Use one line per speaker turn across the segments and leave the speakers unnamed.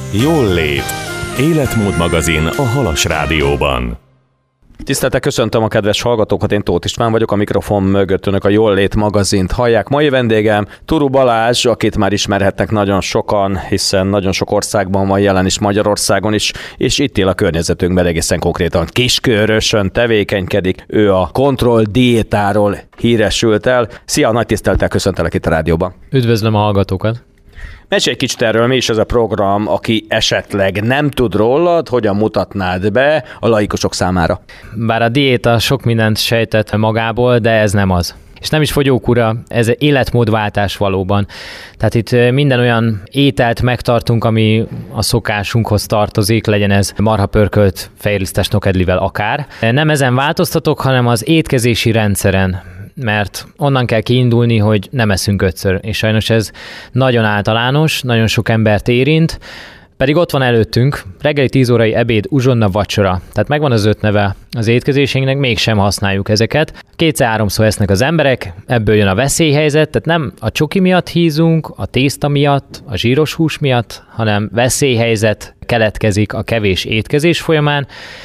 Jól lét. Életmód magazin a Halas Rádióban.
Tiszteltek, köszöntöm a kedves hallgatókat, én Tóth István vagyok, a mikrofon mögött önök a Jól lét magazint hallják. Mai vendégem Turu Balázs, akit már ismerhetnek nagyon sokan, hiszen nagyon sok országban van jelen is, Magyarországon is, és itt él a környezetünkben, egészen konkrétan Kiskörösön tevékenykedik. Ő a kontroll diétáról híresült el. Szia, nagy tisztelettel köszöntelek itt a rádióban.
Üdvözlöm a hallgatókat!
Mesélj egy kicsit erről, mi is ez a program, aki esetleg nem tud rólad, hogyan mutatnád be a laikusok számára?
Bár a diéta sok mindent sejtett magából, de ez nem az. És nem is fogyókúra, ez életmódváltás valóban. Tehát itt minden olyan ételt megtartunk, ami a szokásunkhoz tartozik, legyen ez marhapörkölt fejlisztes nokedlivel akár. Nem ezen változtatok, hanem az étkezési rendszeren, mert onnan kell kiindulni, hogy nem eszünk ötször, és sajnos ez nagyon általános, nagyon sok embert érint, pedig ott van előttünk, reggeli 10 órai ebéd, uzsonna, vacsora. Tehát megvan az 5 neve az étkezésünknek, mégsem használjuk ezeket. 2-3-szor esznek az emberek, ebből jön a veszélyhelyzet, tehát nem a csoki miatt hízunk, a tészta miatt, a zsíros hús miatt, hanem veszélyhelyzet keletkezik a kevés étkezés folyamán,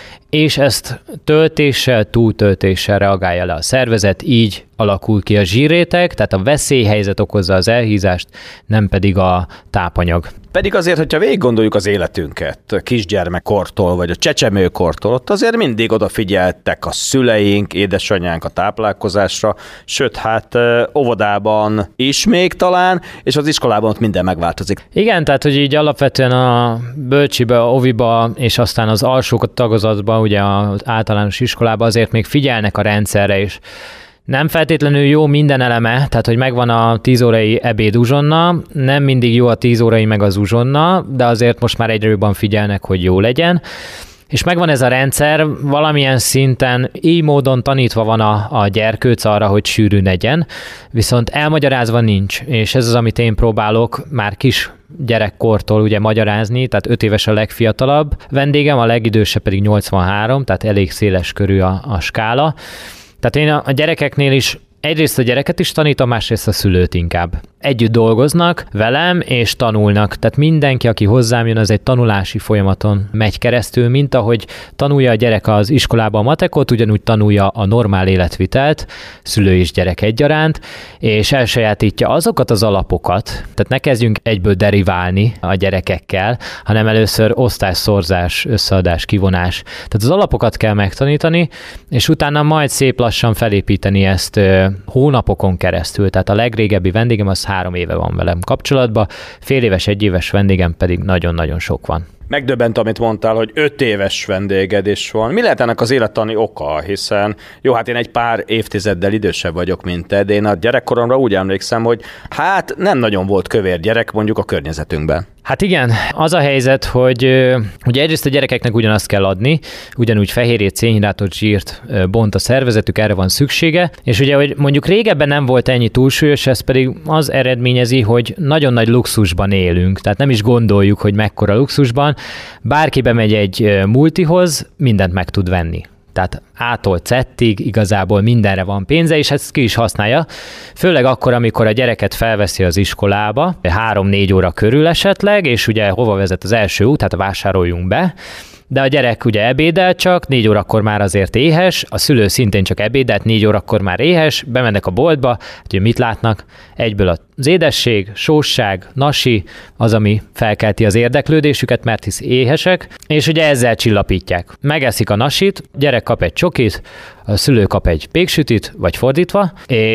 és ezt töltéssel, túltöltéssel reagálja le a szervezet, így alakul ki a zsírréteg, tehát a veszélyhelyzet okozza az elhízást, nem pedig a tápanyag.
Pedig azért, hogyha végig gondoljuk az életünket, kisgyermekkortól vagy a csecsemőkortól, ott azért mindig odafigyeltek a szüleink, édesanyánk a táplálkozásra, sőt, hát óvodában is még talán, és az iskolában ott minden megváltozik.
Igen, tehát hogy így alapvetően a bölcsibe, a oviba, és aztán az alsó tagozatban, ugye az általános iskolában azért még figyelnek a rendszerre is. Nem feltétlenül jó minden eleme, tehát hogy megvan a 10 órai ebéd uzsonna, nem mindig jó a 10 órai meg az uzsonna, de azért most már egyre jobban figyelnek, hogy jó legyen. És megvan ez a rendszer, valamilyen szinten így módon tanítva van a gyerkőc arra, hogy sűrűn legyen, viszont elmagyarázva nincs, és ez az, amit én próbálok már kis gyerekkortól ugye magyarázni, tehát 5 éves a legfiatalabb vendégem, a legidősebb pedig 83, tehát elég széles körű a skála. Tehát én a gyerekeknél is egyrészt a gyereket is tanítom, másrészt a szülőt inkább. Együtt dolgoznak velem, és tanulnak. Tehát mindenki, aki hozzám jön, az egy tanulási folyamaton megy keresztül, mint ahogy tanulja a gyerek az iskolában a matekot, ugyanúgy tanulja a normál életvitelt, szülő és gyerek egyaránt, és elsajátítja azokat az alapokat, tehát ne kezdjünk egyből deriválni a gyerekekkel, hanem először osztás, szorzás, összeadás, kivonás. Tehát az alapokat kell megtanítani, és utána majd szép lassan felépíteni ezt hónapokon keresztül. Tehát a legrégebbi vendégem az 3 éve van velem kapcsolatban, fél éves, 1 éves vendégem pedig nagyon-nagyon sok van.
Megdöbbent, amit mondtál, hogy 5 éves vendéged is van. Mi lehet ennek az élettani oka? Hiszen, jó, hát én egy pár évtizeddel idősebb vagyok, mint te, de én a gyerekkoromra úgy emlékszem, hogy hát nem nagyon volt kövér gyerek mondjuk a környezetünkben.
Hát igen, az a helyzet, hogy ugye egyrészt a gyerekeknek ugyanazt kell adni, ugyanúgy fehérjét, szénhidrátot, zsírt bont a szervezetük, erre van szüksége, és ugye, hogy mondjuk régebben nem volt ennyi túlsúlyos, ez pedig az eredményezi, hogy nagyon nagy luxusban élünk, tehát nem is gondoljuk, hogy mekkora luxusban, bárki bemegy egy multihoz, mindent meg tud venni. Tehát A-tól Z-ig igazából mindenre van pénze, és ezt ki is használja. Főleg akkor, amikor a gyereket felveszi az iskolába, 3-4 óra körül esetleg, és ugye hova vezet az első út, hát vásároljunk be, de a gyerek ugye ebédel csak, 4 órakor már azért éhes, a szülő szintén csak ebédelt, 4 órakor már éhes, bemennek a boltba, hogy mit látnak? Egyből az édesség, sósság, nasi, az, ami felkelti az érdeklődésüket, mert hisz éhesek, és ugye ezzel csillapítják. Megeszik a nasit, gyerek kap egy csokit, a szülő kap egy péksütit, vagy fordítva,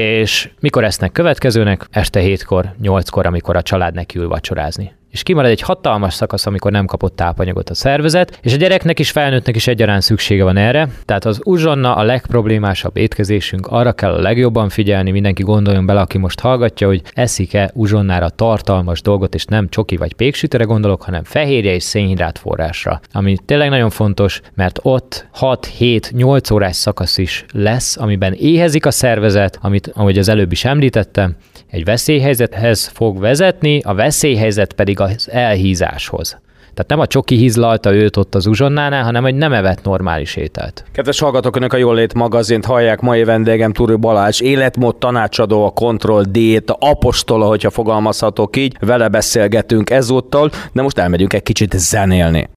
és mikor esznek következőnek? Este 7-kor, 8-kor, amikor a család nekiül vacsorázni. És kimarad egy hatalmas szakasz, amikor nem kapott tápanyagot a szervezet, és a gyereknek is, felnőttnek is egyaránt szüksége van erre. Tehát az uzsonna a legproblémásabb étkezésünk, arra kell a legjobban figyelni, mindenki gondoljon bele, aki most hallgatja, hogy eszik-e uzsonnára tartalmas dolgot, és nem csoki vagy péksütőre gondolok, hanem fehérje és szénhidrát forrásra. Ami tényleg nagyon fontos, mert ott 6-7-8 órás szakasz is lesz, amiben éhezik a szervezet, amit, ahogy az előbb is említettem, egy veszélyhelyzethez fog vezetni, a veszélyhelyzet pedig az elhízáshoz. Tehát nem a csoki hizlalta őt ott az uzsonnánál, hanem hogy nem evett normális ételt.
Kedves hallgatók, Önök a Jól Lét magazint hallják. Mai vendégem Turi Balázs, életmód tanácsadó, a Kontroll Diéta apostola, hogyha fogalmazhatok így. Vele beszélgetünk ezúttal, de most elmegyünk egy kicsit zenélni.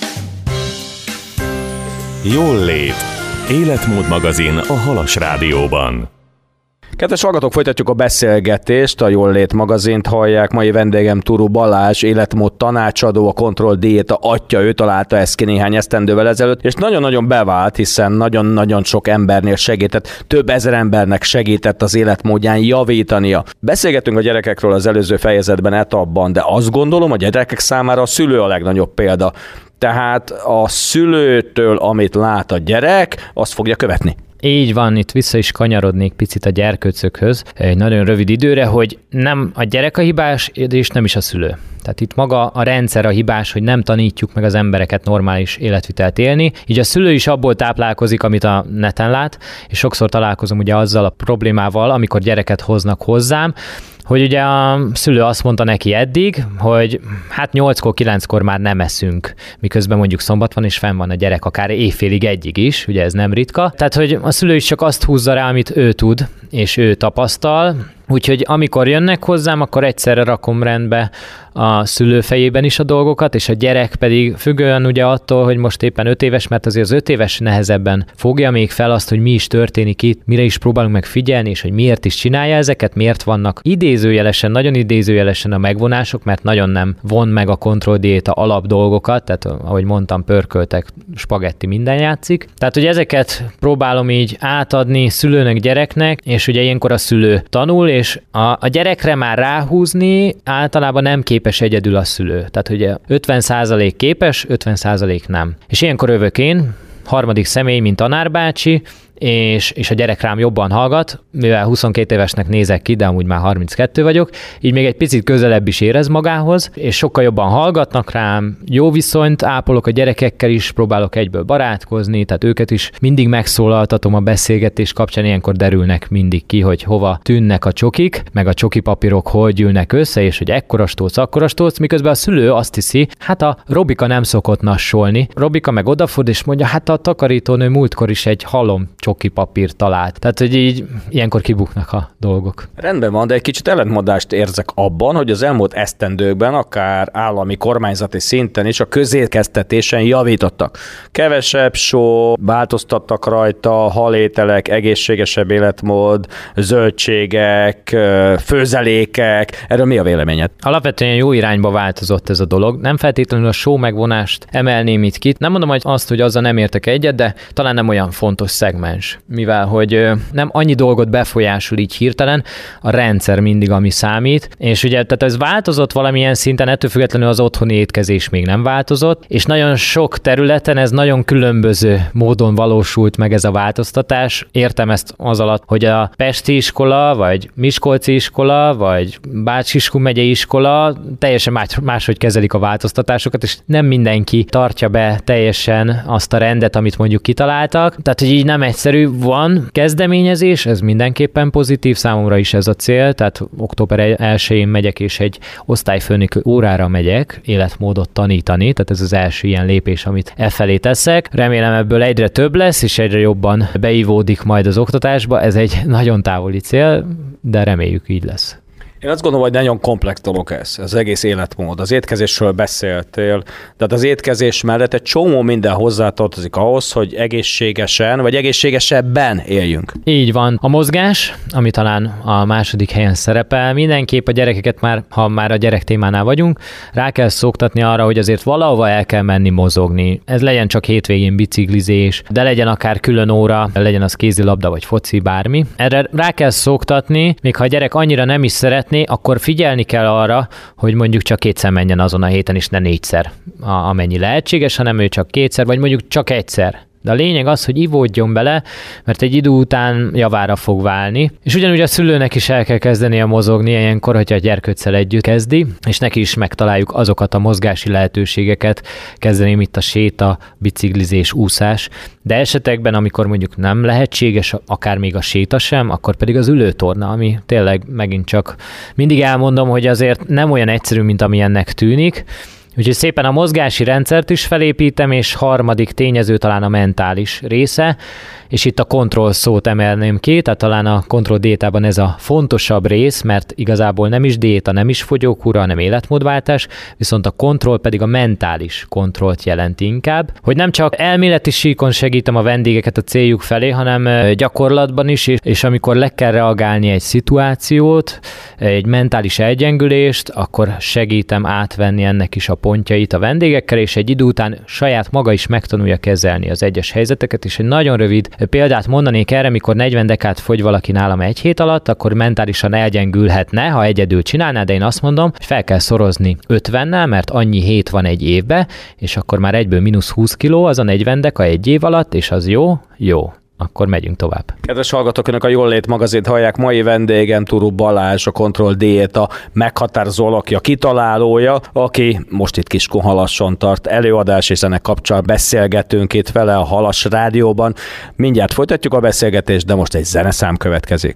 Jól Lét. Életmód magazin a Halas Rádióban.
Kedves hallgatók, folytatjuk a beszélgetést, a Jól Lét magazint hallják. Mai vendégem Turu Balázs, életmód tanácsadó, a Kontroll Diéta atya, ő találta ezt ki néhány esztendővel ezelőtt, és nagyon-nagyon bevált, hiszen nagyon-nagyon sok embernél segített, több ezer embernek segített az életmódján javítania. Beszélgetünk a gyerekekről az előző fejezetben, etapban, de azt gondolom, a gyerekek számára a szülő a legnagyobb példa. Tehát a szülőtől, amit lát a gyerek, azt fogja követni.
Így van, itt vissza is kanyarodnék picit a gyerkőcökhöz egy nagyon rövid időre, hogy nem a gyerek a hibás, és nem is a szülő. Tehát itt maga a rendszer a hibás, hogy nem tanítjuk meg az embereket normális életvitelt élni. Így a szülő is abból táplálkozik, amit a neten lát, és sokszor találkozom ugye azzal a problémával, amikor gyereket hoznak hozzám, hogy ugye a szülő azt mondta neki eddig, hogy hát 8-kor, 9-kor már nem eszünk, miközben mondjuk szombat van, és fenn van a gyerek akár éjfélig egyig is, ugye ez nem ritka. Tehát, hogy a szülő is csak azt húzza rá, amit ő tud, és ő tapasztal, úgyhogy amikor jönnek hozzám, akkor egyszerre rakom rendbe a szülő fejében is a dolgokat, és a gyerek pedig függően ugye attól, hogy most éppen 5 éves, mert azért az 5 éves nehezebben fogja még fel azt, hogy mi is történik itt, mire is próbálunk meg figyelni, és hogy miért is csinálja ezeket, miért vannak idézőjelesen, nagyon idézőjelesen a megvonások, mert nagyon nem von meg a Kontroll Diéta alap dolgokat, tehát ahogy mondtam, pörköltek, spagetti, minden játszik. Tehát, hogy ezeket próbálom így átadni szülőnek, gyereknek, és ugye ilyenkor a szülő tanul, és a gyerekre már ráhúzni általában nem képes egyedül a szülő. Tehát ugye 50% képes, 50% nem. És ilyenkor övök én, harmadik személy, mint tanárbácsi, és a gyerek rám jobban hallgat, mivel 22 évesnek nézek ki, de amúgy már 32 vagyok, így még egy picit közelebb is érez magához, és sokkal jobban hallgatnak rám, jó viszonyt ápolok a gyerekekkel is, próbálok egyből barátkozni, tehát őket is mindig megszólaltatom a beszélgetés kapcsán, ilyenkor derülnek mindig ki, hogy hova tűnnek a csokik, meg a csokipapírok hol gyűlnek össze, és hogy ekkora stóc, miközben a szülő azt hiszi, hát a Robika nem szokott nassolni. Robika meg odaford, és mondja, hát a takarítónő múltkor is egy halom csokipapírt talált. Tehát, hogy így ilyenkor kibuknak a dolgok.
Rendben van, de egy kicsit ellentmondást érzek abban, hogy az elmúlt esztendőkben akár állami kormányzati szinten is a közétkeztetésen javítottak. Kevesebb só, változtattak rajta, halételek, egészségesebb életmód, zöldségek, főzelékek. Erről mi a véleményed?
Alapvetően jó irányba változott ez a dolog. Nem feltétlenül a só megvonást emelném itt ki. Nem mondom, hogy azt, hogy azzal nem értek egyet, de talán nem olyan fontos szegmens. Mivel, hogy nem annyi dolgot befolyásol így hirtelen, a rendszer mindig, ami számít, és ugye tehát ez változott valamilyen szinten, ettől függetlenül az otthoni étkezés még nem változott, és nagyon sok területen ez nagyon különböző módon valósult meg ez a változtatás. Értem ezt az alatt, hogy a pesti iskola, vagy miskolci iskola, vagy Bács-Kiskun megyei iskola teljesen máshogy kezelik a változtatásokat, és nem mindenki tartja be teljesen azt a rendet, amit mondjuk kitaláltak. Tehát, hogy így nem egyszerű, van kezdeményezés, ez mindenképpen pozitív, számomra is ez a cél, tehát október 1-én megyek, és egy osztályfőnök órára megyek életmódot tanítani, tehát ez az első ilyen lépés, amit felé teszek. Remélem ebből egyre több lesz, és egyre jobban beivódik majd az oktatásba, ez egy nagyon távoli cél, de reméljük így lesz.
Én azt gondolom, hogy nagyon komplex dolog ez, az egész életmód. Az étkezésről beszéltél, tehát az étkezés mellett egy csomó minden hozzátartozik ahhoz, hogy egészségesen vagy egészségesebben éljünk.
Így van. A mozgás, ami talán a második helyen szerepel, mindenképp a gyerekeket már, ha már a gyerek témánál vagyunk, rá kell szoktatni arra, hogy azért valahova el kell menni mozogni. Ez legyen csak hétvégén biciklizés, de legyen akár külön óra, legyen az kézilabda vagy foci, bármi. Erre rá kell szoktatni, még ha a gyerek annyira nem is szeret, akkor figyelni kell arra, hogy mondjuk csak 2-szer menjen azon a héten, és ne 4-szer, amennyi lehetséges, hanem ő csak 2-szer, vagy mondjuk csak 1-szer. De a lényeg az, hogy ivódjon bele, mert egy idő után javára fog válni. És ugyanúgy a szülőnek is el kell kezdenie mozogni ilyenkor, hogyha a gyerkőccel együtt kezdi, és neki is megtaláljuk azokat a mozgási lehetőségeket, kezdeném itt a séta, biciklizés, úszás, de esetekben, amikor mondjuk nem lehetséges, akár még a séta sem, akkor pedig az ülőtorna, ami tényleg megint csak mindig elmondom, hogy azért nem olyan egyszerű, mint amilyennek tűnik, Úgyhogy szépen a mozgási rendszert is felépítem, és harmadik tényező talán a mentális része, és itt a kontroll szót emelném ki, tehát talán a kontroll diétában ez a fontosabb rész, mert igazából nem is diéta, nem is fogyókúra, hanem életmódváltás, viszont a kontroll pedig a mentális kontrollt jelenti inkább, hogy nem csak elméleti síkon segítem a vendégeket a céljuk felé, hanem gyakorlatban is, és amikor le kell reagálni egy szituációt, egy mentális elgyengülést, akkor segítem átvenni ennek is a pontjait a vendégekkel, és egy idő után saját maga is megtanulja kezelni az egyes helyzeteket, és egy nagyon rövid példát mondanék erre, mikor 40 dekát fogy valaki nálam egy hét alatt, akkor mentálisan elgyengülhetne, ha egyedül csinálná, de én azt mondom, hogy fel kell szorozni 50-nel, mert annyi hét van egy évbe, és akkor már egyből mínusz 20 kiló, az a 40 deka egy év alatt, és az jó, akkor megyünk tovább.
Kedves hallgatók, önök a Jól Lét magazint hallják. Mai vendégem Turu Balázs, a Kontroll Diéta meghatározó alakja, kitalálója, aki most itt Kiskunhalasson tart előadás, és ennek kapcsán beszélgetünk itt vele a Halas Rádióban. Mindjárt folytatjuk a beszélgetést, de most egy zeneszám következik.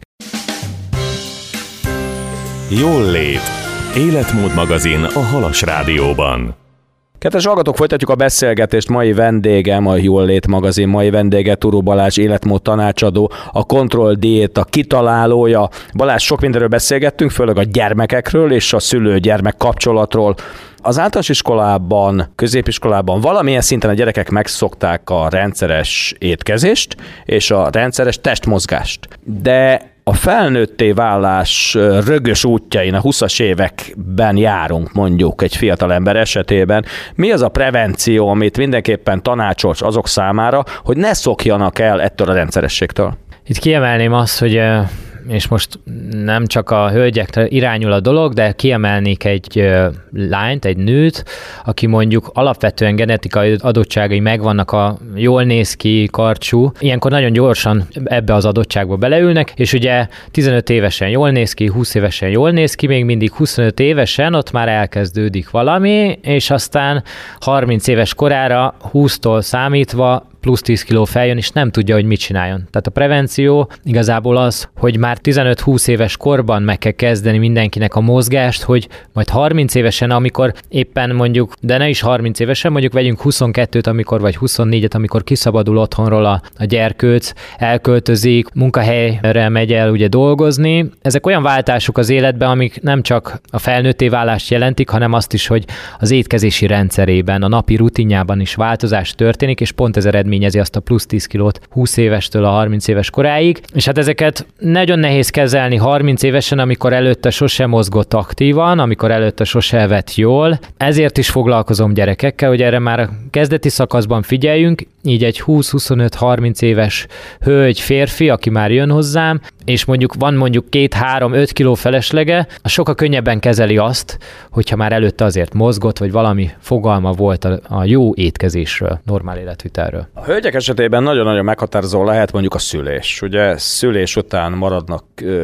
Jól Lét. Életmód magazin a Halas Rádióban.
Kedves hallgatók, folytatjuk a beszélgetést. Mai vendégem, a Jól Lét magazin mai vendége Turu Balázs, életmód tanácsadó, a Kontroll Diéta kitalálója. Balázs, sok mindenről beszélgettünk, főleg a gyermekekről és a szülő-gyermek kapcsolatról. Az általános iskolában, középiskolában valamilyen szinten a gyerekek megszokták a rendszeres étkezést és a rendszeres testmozgást. De a felnőtté válás rögös útjain, a 20-as években járunk mondjuk egy fiatalember esetében. Mi az a prevenció, amit mindenképpen tanácsolsz azok számára, hogy ne szokjanak el ettől a rendszerességtől?
Itt kiemelném azt, hogy és most nem csak a hölgyekre irányul a dolog, de kiemelnék egy lányt, egy nőt, aki mondjuk alapvetően genetikai adottságai megvannak, jól néz ki, karcsú. Ilyenkor nagyon gyorsan ebbe az adottságba beleülnek, és ugye 15 évesen jól néz ki, 20 évesen jól néz ki, még mindig 25 évesen ott már elkezdődik valami, és aztán 30 éves korára 20-tól számítva plusz 10 kiló feljön, és nem tudja, hogy mit csináljon. Tehát a prevenció igazából az, hogy már 15-20 éves korban meg kell kezdeni mindenkinek a mozgást, hogy majd 30 évesen, amikor éppen mondjuk, de ne is 30 évesen, mondjuk vegyünk 22-t, amikor, vagy 24-et, amikor kiszabadul otthonról a gyerkőc, elköltözik, munkahelyre megy el ugye dolgozni. Ezek olyan váltások az életben, amik nem csak a felnőtté válást jelentik, hanem azt is, hogy az étkezési rendszerében, a napi rutinjában is változás történik, és pont ez eredményezi azt a plusz 10 kilót 20 évestől a 30 éves koráig. És hát ezeket nagyon nehéz kezelni 30 évesen, amikor előtte sose mozgott aktívan, amikor előtte sose evett jól. Ezért is foglalkozom gyerekekkel, hogy erre már a kezdeti szakaszban figyeljünk, így egy 20-25-30 éves hölgy, férfi, aki már jön hozzám, és van mondjuk 2-3-5 kiló feleslege, sokkal könnyebben kezeli azt, hogyha már előtte azért mozgott, vagy valami fogalma volt a jó étkezésről, normál életvitelről.
A hölgyek esetében nagyon-nagyon meghatározó lehet mondjuk a szülés. Ugye szülés után maradnak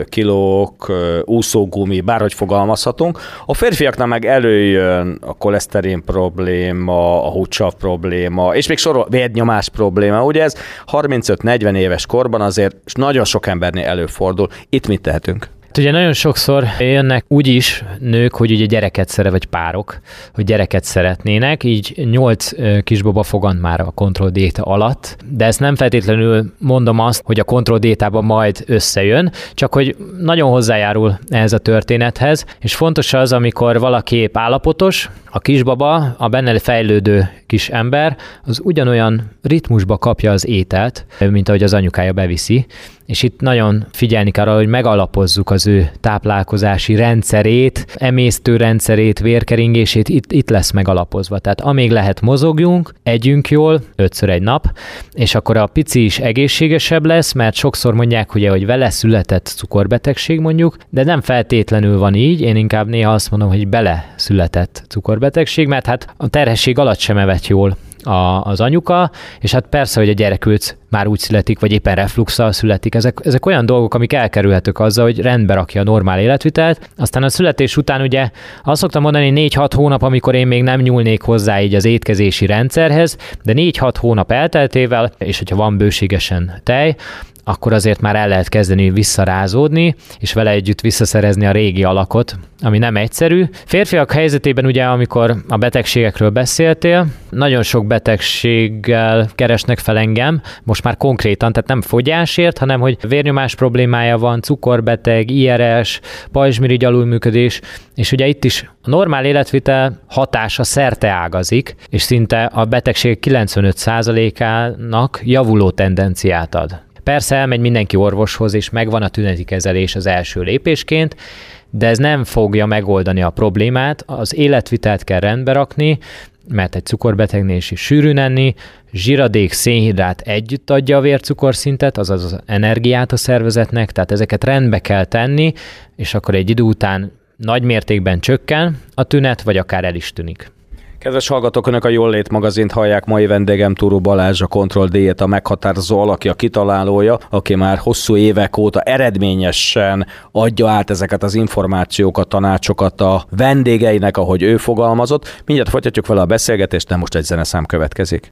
kilók, úszógumi, bárhogy fogalmazhatunk. A férfiaknál meg előjön a koleszterin probléma, a húgysav probléma, és még vérnyomás probléma. Ugye ez 35-40 éves korban azért nagyon sok embernél előfordul. Itt mit tehetünk?
Ugye nagyon sokszor jönnek úgy is nők, hogy ugye gyereket vagy párok, hogy gyereket szeretnének, így 8 kisbaba fogant már a kontrolldiéta alatt, de ezt nem feltétlenül mondom azt, hogy a kontrolldiétában majd összejön, csak hogy nagyon hozzájárul ehhez a történethez, és fontos az, amikor valaki épp állapotos, a kisbaba, a benne fejlődő kis ember, az ugyanolyan ritmusba kapja az ételt, mint ahogy az anyukája beviszi, és itt nagyon figyelni kell arra, hogy megalapozzuk az ő táplálkozási rendszerét, emésztőrendszerét, vérkeringését, itt lesz megalapozva. Tehát amíg lehet mozogjunk, együnk jól, 5-ször egy nap, és akkor a pici is egészségesebb lesz, mert sokszor mondják, ugye, hogy vele született cukorbetegség mondjuk, de nem feltétlenül van így, én inkább néha azt mondom, hogy bele született cukorbetegség, mert hát a terhesség alatt sem evett jól az anyuka, és hát persze, hogy a gyerekülc már úgy születik, vagy éppen refluxal születik. Ezek olyan dolgok, amik elkerülhetők azzal, hogy rendbe rakja a normál életvitelt. Aztán a születés után ugye azt szoktam mondani, 4-6 hónap, amikor én még nem nyúlnék hozzá így az étkezési rendszerhez, de 4-6 hónap elteltével, és hogyha van bőségesen tej, akkor azért már el lehet kezdeni visszarázódni, és vele együtt visszaszerezni a régi alakot, ami nem egyszerű. Férfiak helyzetében ugye, amikor a betegségekről beszéltél, nagyon sok betegséggel keresnek fel engem, most már konkrétan, tehát nem fogyásért, hanem hogy vérnyomás problémája van, cukorbeteg, IRS, pajzsmirigy alulműködés, és ugye itt is a normál életvitel hatása szerteágazik, és szinte a betegség 95%-ának javuló tendenciát ad. Persze elmegy mindenki orvoshoz, és megvan a tüneti kezelés az első lépésként, de ez nem fogja megoldani a problémát, az életvitelt kell rendbe rakni, mert egy cukorbetegnél is sűrűn enni, zsiradék, szénhidrát együtt adja a vércukorszintet, azaz az energiát a szervezetnek, tehát ezeket rendbe kell tenni, és akkor egy idő után nagy mértékben csökken a tünet, vagy akár el is tűnik.
Kedves hallgatók, Önök a Jól Lét magazint hallják, mai vendégem Turu Balázs, a Control Dieta meghatározó alakja, kitalálója, aki már hosszú évek óta eredményesen adja át ezeket az információkat, tanácsokat a vendégeinek, ahogy ő fogalmazott. Mindjárt folytatjuk vele a beszélgetést, de most egy zeneszám következik.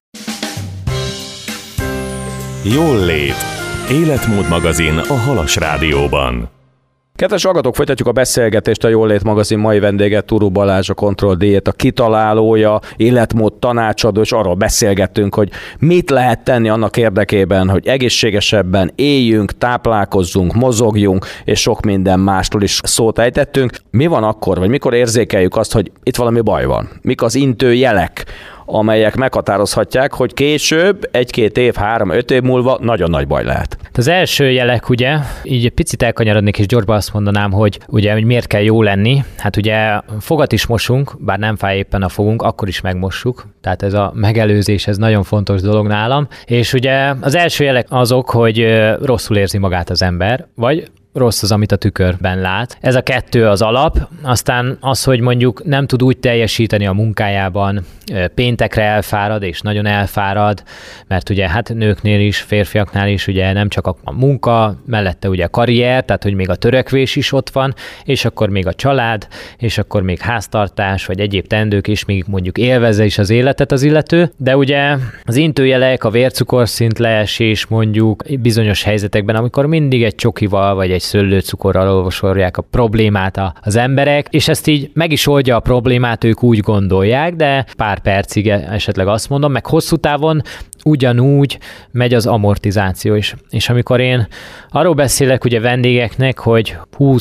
Jól Lét. Életmód magazin a Halas Rádióban.
Kedves hallgatók, folytatjuk a beszélgetést, a Jól Lét magazin mai vendége Turu Balázs, a Control Dieta kitalálója, életmód tanácsadó, és arról beszélgettünk, hogy mit lehet tenni annak érdekében, hogy egészségesebben éljünk, táplálkozzunk, mozogjunk, és sok minden mástól is szót ejtettünk. Mi van akkor, vagy mikor érzékeljük azt, hogy itt valami baj van? Mik az intő jelek, amelyek meghatározhatják, hogy később, 1-2 év, 3-5 év múlva nagyon nagy baj lehet?
Az első jelek ugye, így egy picit elkanyarodnék, és gyorsban azt mondanám, hogy ugye, hogy miért kell jó lenni. Hát ugye fogat is mosunk, bár nem fáj éppen a fogunk, akkor is megmossuk. Tehát ez a megelőzés, ez nagyon fontos dolog nálam. És ugye az első jelek azok, hogy rosszul érzi magát az ember, vagy rossz az, amit a tükörben lát. Ez a kettő az alap, aztán az, hogy mondjuk nem tud úgy teljesíteni a munkájában, péntekre elfárad, és nagyon elfárad, mert ugye hát nőknél is, férfiaknál is ugye nem csak a munka, mellette ugye a karrier, tehát hogy még a törekvés is ott van, és akkor még a család, és akkor még háztartás, vagy egyéb teendők is, még mondjuk élvezze is az életet az illető, de ugye az intőjelek, a vércukorszint leesés mondjuk bizonyos helyzetekben, amikor mindig egy csokival, vagy egy szőlőcukorral olvasolják a problémát az emberek, és ezt így meg is oldja a problémát, ők úgy gondolják, de pár percig esetleg azt mondom, meg hosszú távon ugyanúgy megy az amortizáció is. És amikor én arról beszélek ugye vendégeknek, hogy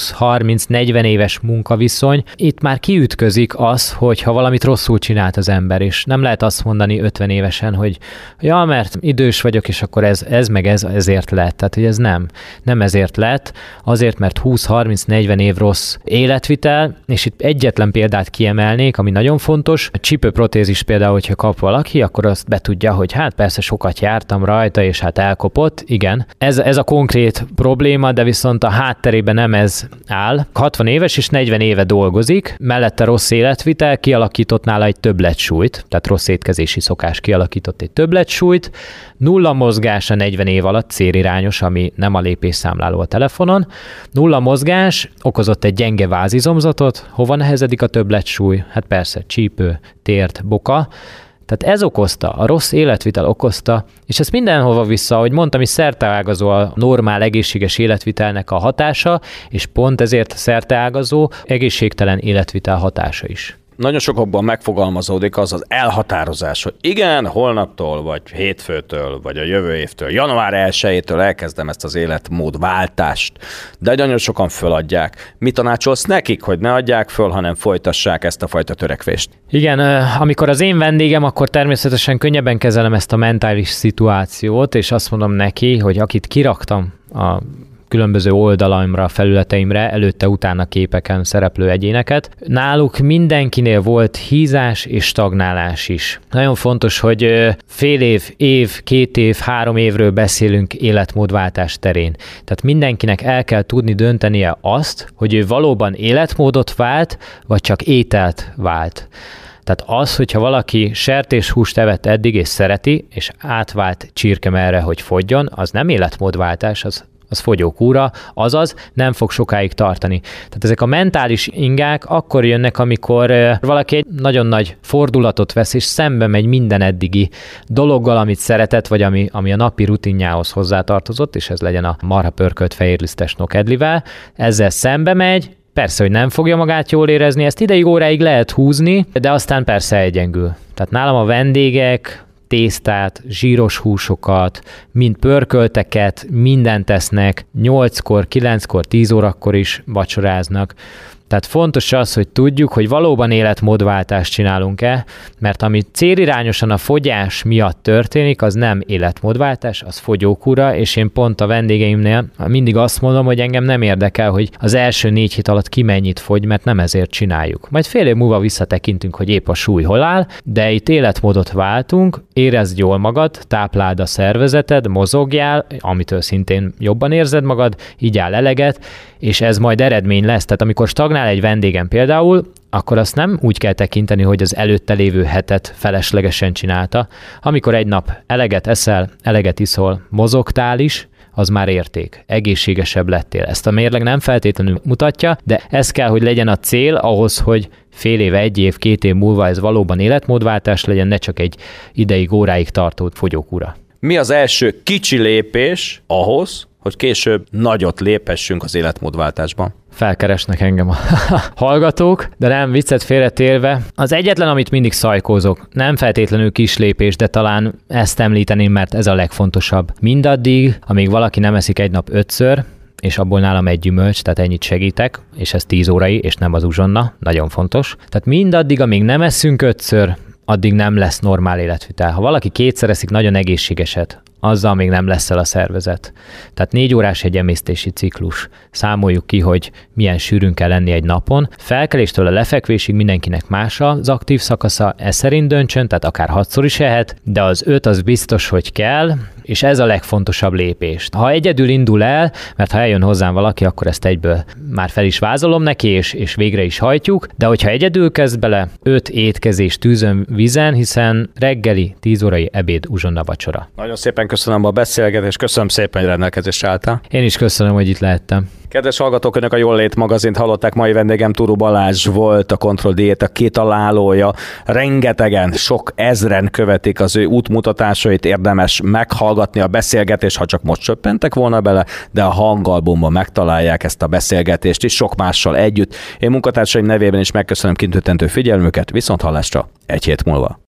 20-30-40 éves munkaviszony, itt már kiütközik az, hogy ha valamit rosszul csinált az ember, és nem lehet azt mondani 50 évesen, hogy ja, mert idős vagyok, és akkor ez meg ezért lett. Tehát, hogy ez nem ezért lett, azért, mert 20-30-40 év rossz életvitel, és itt egyetlen példát kiemelnék, ami nagyon fontos. A csípőprotézis például, hogyha kap valaki, akkor azt betudja, hogy hát persze sokat jártam rajta, és hát elkopott. Igen, ez a konkrét probléma, de viszont a hátterében nem ez áll. 60 éves és 40 éve dolgozik, mellette rossz életvitel, kialakított nála egy többletsúlyt, tehát rossz étkezési szokás kialakított egy többletsúlyt, nulla mozgás a 40 év alatt, célirányos, ami nem a lépésszámláló a telefonon, nulla mozgás okozott egy gyenge vázizomzatot, hova nehezedik a többletsúly? Hát persze csípő, tért, boka. Tehát ez okozta, a rossz életvitel okozta, és ez mindenhova vissza, ahogy mondtam, is szerteágazó a normál egészséges életvitelnek a hatása, és pont ezért szerteágazó egészségtelen életvitel hatása is.
Nagyon sokakban megfogalmazódik az elhatározás, hogy igen, holnaptól, vagy hétfőtől, vagy a jövő évtől, január 1-től elkezdem ezt az életmódváltást. De nagyon sokan föladják. Mit tanácsolsz nekik, hogy ne adják föl, hanem folytassák ezt a fajta törekvést?
Igen, amikor az én vendégem, akkor természetesen könnyebben kezelem ezt a mentális szituációt, és azt mondom neki, hogy akit kiraktam a különböző oldalaimra, felületeimre, előtte-utána képeken szereplő egyéneket. Náluk mindenkinél volt hízás és stagnálás is. Nagyon fontos, hogy fél év, 2 év, 3 évről beszélünk életmódváltás terén. Tehát mindenkinek el kell tudni döntenie azt, hogy ő valóban életmódot vált, vagy csak ételt vált. Tehát az, hogyha valaki sertéshúst evett eddig és szereti, és átvált csirkemellre, hogy fogyjon, az nem életmódváltás, az fogyókúra, azaz nem fog sokáig tartani. Tehát ezek a mentális ingák akkor jönnek, amikor valaki egy nagyon nagy fordulatot vesz, és szembe megy minden eddigi dologgal, amit szeretett, vagy ami a napi rutinjához hozzátartozott, és ez legyen a marha pörkölt fehérlisztes nokedlivel. Ezzel szembe megy, persze, hogy nem fogja magát jól érezni, ezt ideig óráig lehet húzni, de aztán persze elgyengül. Tehát nálam a vendégek tésztát, zsíros húsokat, mind pörkölteket, mindent tesznek, 8-kor, 9-kor, 10 órakor is vacsoráznak. Tehát fontos az, hogy tudjuk, hogy valóban életmódváltást csinálunk-e, mert ami célirányosan a fogyás miatt történik, az nem életmódváltás, az fogyókúra, és én pont a vendégeimnél mindig azt mondom, hogy engem nem érdekel, hogy az első 4 hét alatt ki mennyit fogy, mert nem ezért csináljuk. Majd fél év múlva visszatekintünk, hogy épp a súly hol áll, de itt életmódot váltunk, érezd jól magad, tápláld a szervezeted, mozogjál, amitől szintén jobban érzed magad, igyál eleget, és ez majd eredmény lesz. Tehát amikor stagnál egy vendégem például, akkor azt nem úgy kell tekinteni, hogy az előtte lévő hetet feleslegesen csinálta. Amikor egy nap eleget eszel, eleget iszol, mozogtál is, az már érték. Egészségesebb lettél. Ezt a mérleg nem feltétlenül mutatja, de ez kell, hogy legyen a cél ahhoz, hogy fél év, 1 év, 2 év múlva ez valóban életmódváltás legyen, ne csak egy ideig, óráig tartó fogyókúra.
Mi az első kicsi lépés ahhoz, hogy később nagyot léphessünk az életmódváltásban?
Felkeresnek engem a hallgatók, de nem, viccet félretérve. Az egyetlen, amit mindig szajkózok, nem feltétlenül kis lépés, de talán ezt említeném, mert ez a legfontosabb. Mindaddig, amíg valaki nem eszik egy nap 5-ször, és abból nálam egy gyümölcs, tehát ennyit segítek, és ez 10 órai, és nem az uzsonna, nagyon fontos. Tehát mindaddig, amíg nem eszünk 5-ször, addig nem lesz normál életvitel. Ha valaki 2-szer eszik nagyon egészségeset, azzal még nem lesz el a szervezet. Tehát 4 órás egy emésztési ciklus. Számoljuk ki, hogy milyen sűrűn kell lenni egy napon. Felkeléstől a lefekvésig mindenkinek más az aktív szakasza, ez szerint döntsön, tehát akár 6-szor is ehet, de az 5 az biztos, hogy kell, és ez a legfontosabb lépés. Ha egyedül indul el, mert ha eljön hozzám valaki, akkor ezt egyből már fel is vázolom neki, és végre is hajtjuk, de hogyha egyedül kezd bele, 5 étkezés tűzön, vízen, hiszen reggeli, 10 órai ebéd, uzsonna, vacsora.
Nagyon szépen köszönöm a beszélgetést, köszönöm szépen, hogy rendelkezésre álltál.
Én is köszönöm, hogy itt lehettem.
Kedves hallgatók, Önök a Jól Lét magazint hallották, mai vendégem Turu Balázs volt, a Control Diéta kitalálója. Rengetegen, sok ezren követik az ő útmutatásait, érdemes meghallgatni a beszélgetést, ha csak most csöppentek volna bele, de a hangalbumban megtalálják ezt a beszélgetést is, sok mással együtt. Én munkatársaim nevében is megköszönöm kitüntető figyelmüket, viszont hallásra 1 hét múlva.